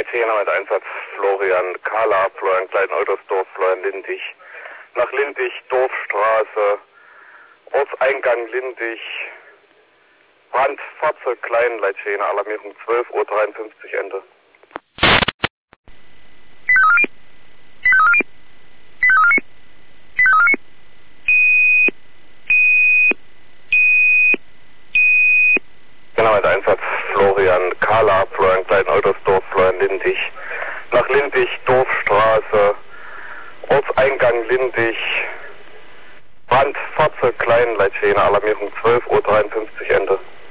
Leitjena mit Einsatz Florian Kala, Florian Klein-Oldersdorf, Florian Lindig. Nach Lindig, Dorfstraße, Ortseingang Lindig, Brand, Fahrzeug Klein, Leitjena, Alarmierung 12:53 Uhr, Ende. Genau, mit Einsatz Florian Kala, Florian Klein-Oldersdorf, Florian Lindig. Nach Lindig, Dorfstraße, Ortseingang Lindig, Brand, Fahrzeug Klein, Leitjena, Alarmierung 12:53 Uhr, Ende.